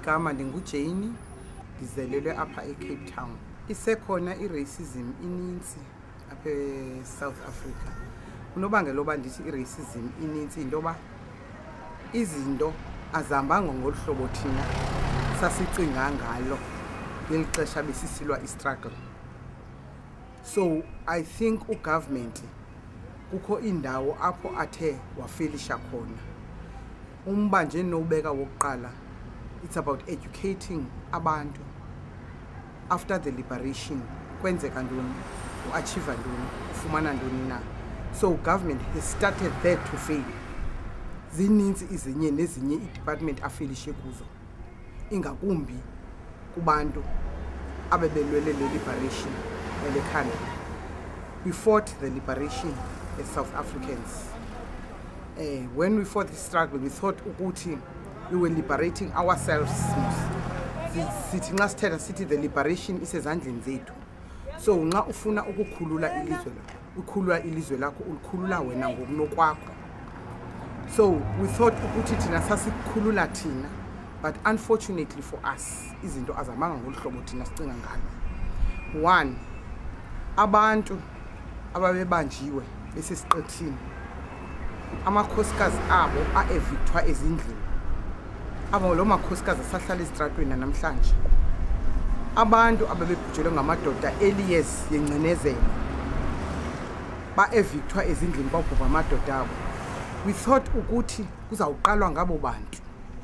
igama ndinguJane, ndizelelwe apha eCape Town. Isekhona iracism ininzi apha eSouth Africa. Unobangela oba ndithi iracism ininzi into yoba izinto azihambanga ngolu hlobo thina sasicinga ngalo ngeli xesha besisilwa istruggle. So I think ugovernment kukho indawo apho athe wafelisha khona. Umba nje nowubeka wokuqala, it's about educating abantu after the liberation. Kwenzeka ntoni, uachieve ntoni, ufumana ntoni na. So government has started there to fail. Zininzi izinye nezinye i-department afelishe kuzo, ingakumbi kubantu abebelwele le liberation ele country. We fought the liberation as South Africans. When we fought the struggle, we thought ukuthi we were liberating ourselves. Sithi nxa sithetha sithi the liberation isezandleni zethu. So nxa ufuna ukukhulula ilizwe lakho, ukhulula ilizwe lakho, ulikhulula wena ngokunokwakho. So we thought ukuthi thina sasikhulula thina, but unfortunately for us, izinto azamanga ngolu hlobo thina sicinga ngalo. One, abantu ababebanjiwe besesiqethini, amakhosikazi abo a-evictwa ezindlini. Abo lo makhosikazi asahlala ezitratweni namhlanje. Abantu ababebhujelwe ngamadoda early yengcinezelo ba-evictwa ezindlini babhubha amadoda abo. We thought ukuthi kuzawuqalwa ngabo bantu.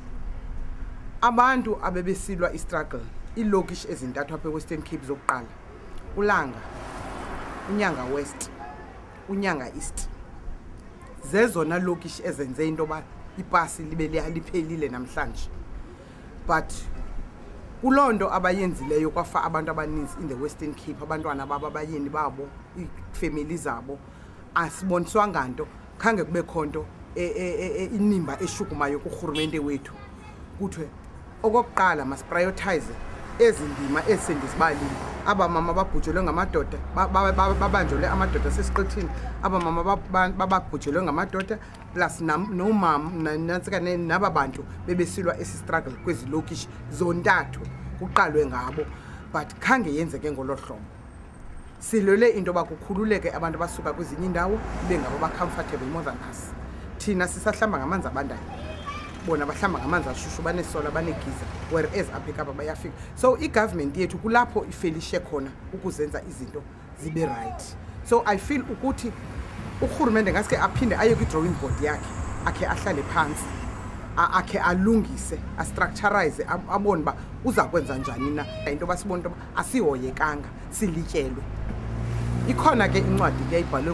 Abantu abebesilwa istruggle, ilokish ezintathu apha eWestern Cape zokuqala. Ulanga, uNyanga West, uNyanga East. Zezona lokish ezenze into ba ipasi libe liphelile namhlanje. But kulondo abayenzileyo kwafa abantu abaninzi in the Western Cape, abantwana baba abayeni babo, ifamily zabo, asiboniswa nganto, khange kube khonto inimba eshukumayo kurhulumente wethu. Kuthiwe okokuqala mas prioritize ezindima esendisibalile. Abamama babhujelwe ngamadoda, babanjole amadoda sesiqithini. Abamama bababhujelwe ngamadoda plus nomama nantsika naba bantu bebesilwa esi-struggle kwezi lokishi zontathu kuqalwe ngabo, but khange yenzeke ngolo hlobo. Silwele into yoba kukhululeke abantu basuka kwezinye indawo ibe ngabo ba-comfortable more than us. Thina sisahlamba ngamanzi abandayo, bona bahlamba ngamanzi ashushu, banesola, banegiza, whereas apha eKapa bayafika. So i-government yethu kulapho ifelishe khona ukuzenza izinto zibe right. So I feel ukuthi urhulumente ngaske aphinde aye kwi-drawing board yakhe, akhe ahlale phansi, akhe alungise, astructurize, abone uba uza kwenza njani na. Into basibona into asihoyekanga, silityelwe. Ikhona ke incwadi ke ayibhalwe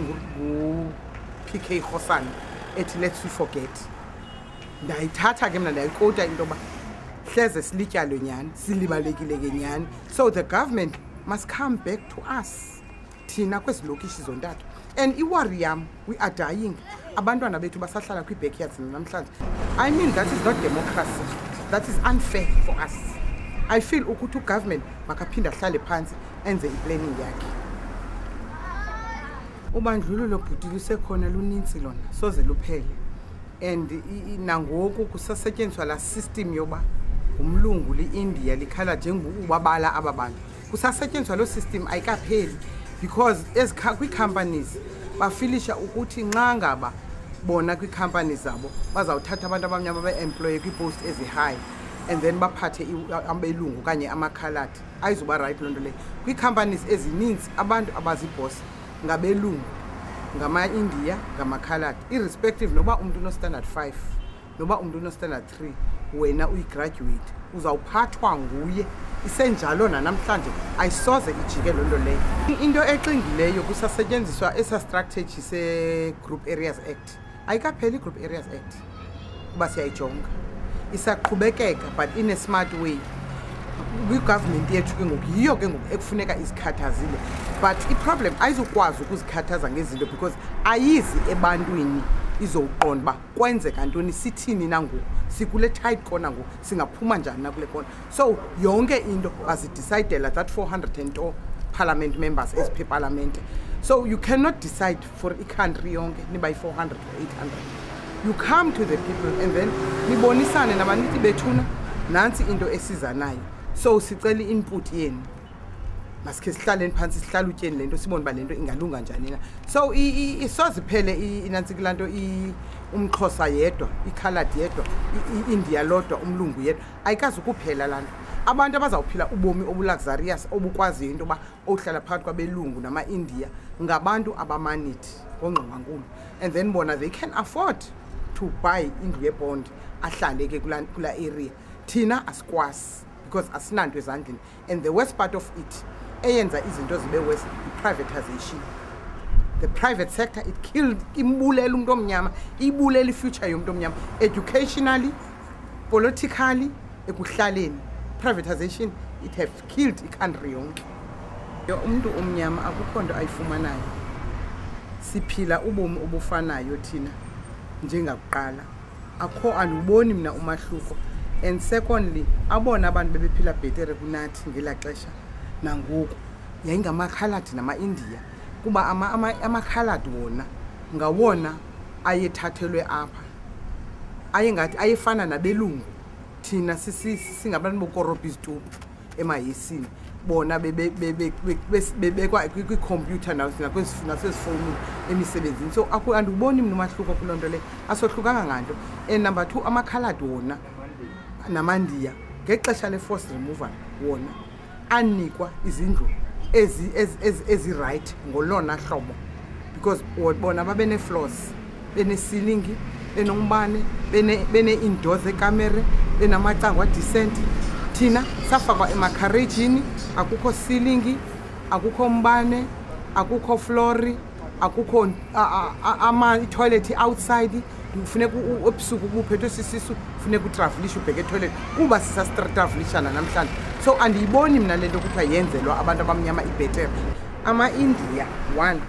ngu-PK Khosana ethi Let's We Forget. Ndayithatha ke mna ndayikota into yoba hleze silityalwe nyani, silibalekile ke nyani. So the government must come back to us, thina kwezi lokishi zontathu. And iwari yam, we are dying. Abantwana bethu basahlala kwi-backyards namhlanje. I mean, that is not democracy. That is unfair for us. I feel ukuthi ugovernment makaphinda ahlale phansi enze i-planning yakhe. Ubandlululo bhuti lusekhona luninzi lona, soze luphele. And nangoku kusasetyenziswa la system yoba umlungu li-India likhala njengobabala aba bantu. Kusasetyenziswa lo system ayikapheli, because kwi-companies bafilisha ukuthi nxa ngaba bona kwi-companies zabo bazawuthatha abantu abamnyama be-employe kwi-post ezi-high and then baphathe abelungu kanye amakhaladi. Ayizuba right loo nto leyo. Kwi-companies ezininzi abantu abaziboss ngabelungu, ngama-India, ngamakhaladi, irrespective noba umuntu uno-standard 5 noba umuntu uno-standard 3, wena uyi-graduate uzawuphathwa nguye. Isenjalo nanamhlanje ayisoze ijike loo nto leyo. Into exingileyo kusasetyenziswa esa strategy se-Group Areas Act. Ayikapheli i-Group Areas Act kuba siyayijonga, isaqhubekeka but in a smart way. Kwi-government yethu ke ngoku yiyo ke ngoku ekufuneka izikhathazile, but i-problem ayizukwazi ukuzikhathaza ngezinto because ayizi ebantwini izowuqonda uba kwenzeka ntoni, sithini nangoku, sikule tight corner ngoku, singaphuma njani na kule corner. So yonke into bazidecidela that 400 and two parliament members eziphe parliament. So you cannot decide for i-country yonke niba yi-400 or 800. You come to the people and then nibonisane nabanithi bethuna nansi into esiza nayo so sicela input yenu masikhe sihlaleni phansi sihlala utyeni lento sibone ba lento ingalunga njani na so isoziphele inansi kulanto umXhosa yedwa iColored yedwa iIndia lodwa umlungu yedwa ayikazi ukuphela lanto abantu abazawuphila ubomi obuluxurious obukwaziyo into ba ohlala phakathi kwabelungu nama-India ngabantu abamanithi ngongqongankulu and then bona they can afford to buy indlu yebond ahlale ke kula area thina asikwazi because asinanto ezandleni and the worst part of it eyenza izinto zibe worse privatization. The private sector, it killed imbulela umuntu omnyama, ibulela ifuture yomuntu omnyama educationally, politically, ekuhlaleni. Privatization, it has killed iCountry yonke. Umuntu omnyama akukho nto ayifumanayo. Siphila ubomi obufanayo thina njengakuqala. Akho anduboni mina umahluko. And secondly, abona abantu bebephila betere kunathi ngela xesha nangoku yayingamakhaladi nama-India. Kuba amakhaladi wona ngawona ayethathelwe apha ayengathi ayefana nabelungu thina singabantu bokorobha izitubu emayesini bona bebekwa kwikhompyutha nasezifowunini emisebenzini so anduboni mina umahluko kuloo nto le asohlukanga nganto and number 2 amakhaladi wona namandiya ngexesha le-forced removal wona anikwa izindlu ezi-right ngolona hlobo because bona babene-floors bene-ceiling benombane bene-indoors ekamere benamacango adecent thina safakwa emakharejini akukho ceiling akukho mbane akukho flori akukho itoilet outside kufuneka ebusuku ubuphethwe sisisu kufuneka utravelishe ubheke etoilet kuba sisastravelishana namhlanje so andiyiboni mina lento kuthiwa yenzelwa abantu abamnyama ibhetere ama-India 1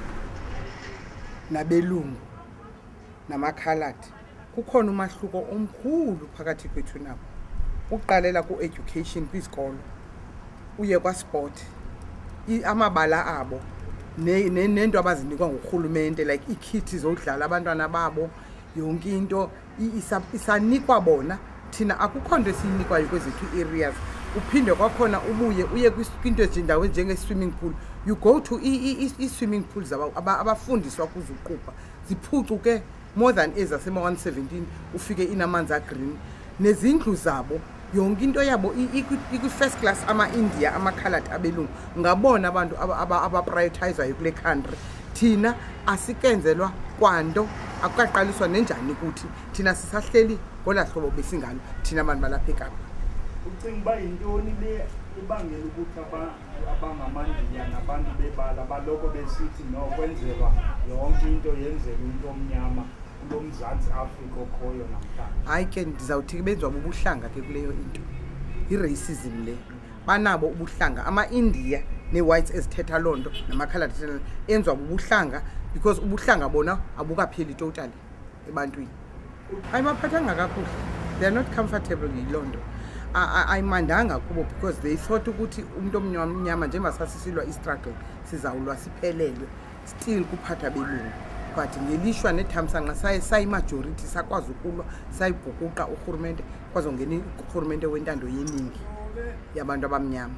nabelungu namakhaladi kukhona umahluko omkhulu phakathi kwethu nabo uqalela ku-education kwizikolo uye kwasport amabala abo nento abazinikwa ngurhulumente like iikhithi zodlala abantwana babo yonke into isanikwa bona thina akukho nto esiyinikwayo kwezethu areas uphinde kwakhona ubuye uye kwinto ezindawo njenge-swimming pool you go to i-swimming pools abafundiswa kuzo uqubha ziphucuke more than ezasema-117 ufike inamanzi agreen nezindlu zabo yonke into yabo ikwi-first class ama-India amakhaladi abelungu ngabona abantu abaprioritizwayo kule country thina asikenzelwa kwanto akukaqaliswa nenjani kuthi thina sisahleli ngola hlobo besingalo thina abantu balapha eKapa. Ucinga uba yintoni le ibangela ukuthi abangamaNdiya nabantu bebala baloko besithi nokwenzelwa yonke into yenzeka into omnyama kulo Mzantsi Afrika okhoyo namhlanje? Hayi ke ndizawuthi benziwa ubuhlanga ke kuleyo into i-racism le banabo ubuhlanga ama-India ne-whites ezithetha loo nto namakhaladi enziwa ubuhlanga because ubuhlanga bona abukapheli totally ebantwini ayibaphathanga kakuhle they are not comfortable yiloo nto ayimandanga kubo because they thought ukuthi umuntu omnyama njengoba sasisilwa istruggle sizawulwa siphelelwe still kuphatha belungu but ngelishwa nethamsanqa sayimajority sakwazi ukulwa sayibhukuqa urhulumente kwazi ungena urhulumente wentando yeningi yabantu abamnyama.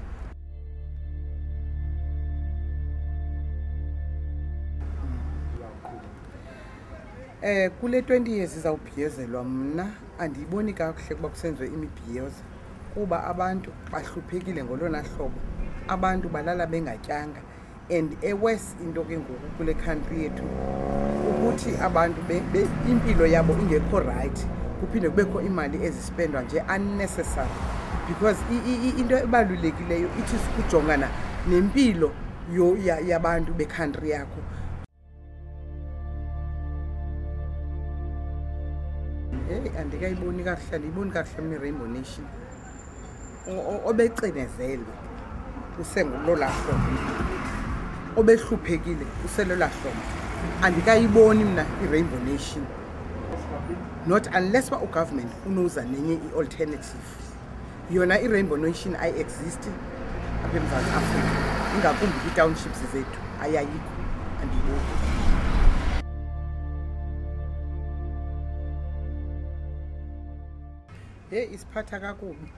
Kule 20 years izawubhiyozelwa mna andiyiboni kakuhle kuba kusenziwe imibhiyozo kuba abantu bahluphekile ngolona hlobo abantu balala bengatyanga and ewes into ke ngoku kule country yethu ukuthi abantu impilo yabo ingekho right kuphinde kubekho imali ezispendwa nje unnecessary because into ebalulekileyo ithi sikujongana nempilo yabantu becountry yakho. Andikayiboni kakuhle andiyiboni kakuhle mina i-Rainbow Nation obecinezelwe usengulola hlobo obehluphekile uselola hlobo andikayiboni mina i-Rainbow Nation not unless ugovernment unoza nenye i-alternative yona i-Rainbow Nation ayi-exist apha eMzantsi Afrika ingakumbi kwi-townships zethu ayayikho andiyiboni. hey isiphatha kakubi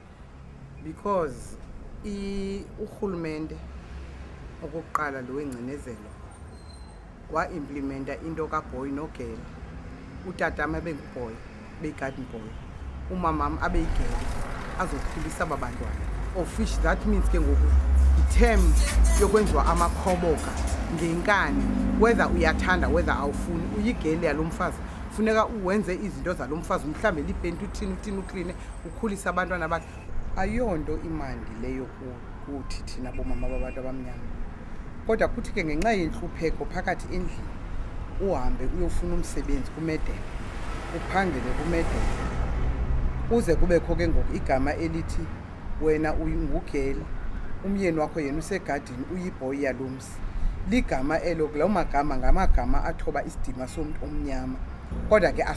because uhulumende okokuqala lo wengcinezelo wa-implementa into kaBoy noGirl. Utatama benguBoy, beyi-garden boy. Umamam abeyigele azokhulisa aba bantwana. Of which that means ke ngoku i-term yokwenziwa amakhoboka ngenkani, whether uyathanda whether awufuni uyigele yalo mfazi. Funeka uwenze izinto zalo mfazi, mhlambe lipenti uthini ukline ukhulisa abantwana bakhe. Ayonto imandi leyo kuthi thina bomama babantu abamnyama. Kodwa kuthi ke ngenxa yenhlupheko phakathi endlini uhambe uyofuna umsebenzi kuMedem, uphangele kuMedem, uze kubekho ke ngoku igama elithi wena uyingugeli, umyeni wakho yena usegadini uyiBoy yalomsi. Ligama elo, lawo magama ngamagama athoba isidima somuntu omnyama. Kodwa ke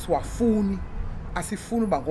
asifuni uba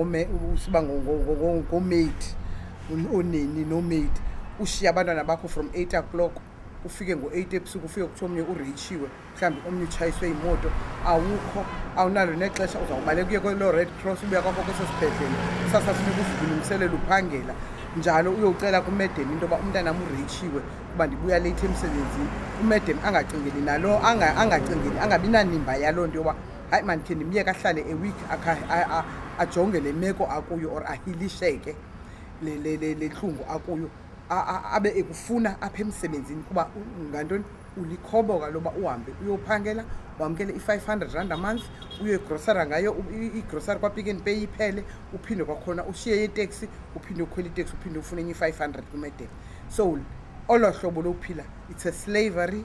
ngomate, oneni nomaid. Ushiya abantwana bakho from 8 o'clock ufike ngo-8 ebusuku, ufike kuthiwa omnye ureyichiwe, mhlawumbi omnye utshayiswe imoto, awukho, awunalo nexesha uzawubaleka uye kwelo Red Cross, ubuya kwakho kweso sibhedlele, kusasa funeka uvilungiselele uphangela njalo uyocela kuMedem into yoba umntanam ureyichiwe kuba ndibuya late emsebenzini. UMedem angacingeli nalo, angacingeli, angabi nanimba yaloo nto yoba hayi mani khe ndimyeka ahlale a-week ajonge le meko akuyo or ahilisheke le ntlungu akuyo, abe ekufuna apha emsebenzini kuba ngantoni ulikhoboka loba uhambe uyophangela wamkele i-500 a month, uyoyigrosara ngayo igrosari kwaPick n Pay iphele, uphinde kwakhona ushiye iteksi, uphinde ukhwela iteksi, uphinde ufune enye i-500 kuMedem. So olo hlobo lokuphila it's a slavery,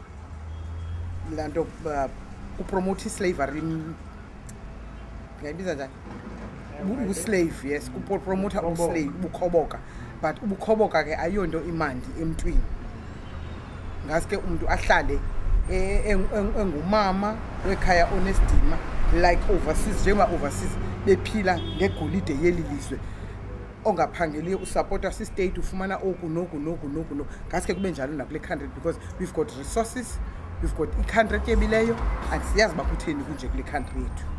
lanto kupromote slavery, ngayibiza njani, uslave, yes, kupromota uslave, ubukhoboka. But ubukhoboka ke ayonto imandi emntwini. Ngaske umuntu ahlale engumama wekhaya onesidima like overseas, njengoba overseas bephila ngegolide yelilizwe, ongaphangeli usupporta si-state, ufumana oku noku. Ngaske kube njalo nakule country because we've got resources, we've got i-country etyebileyo and siyazi uba kutheni kunje kule country yethu.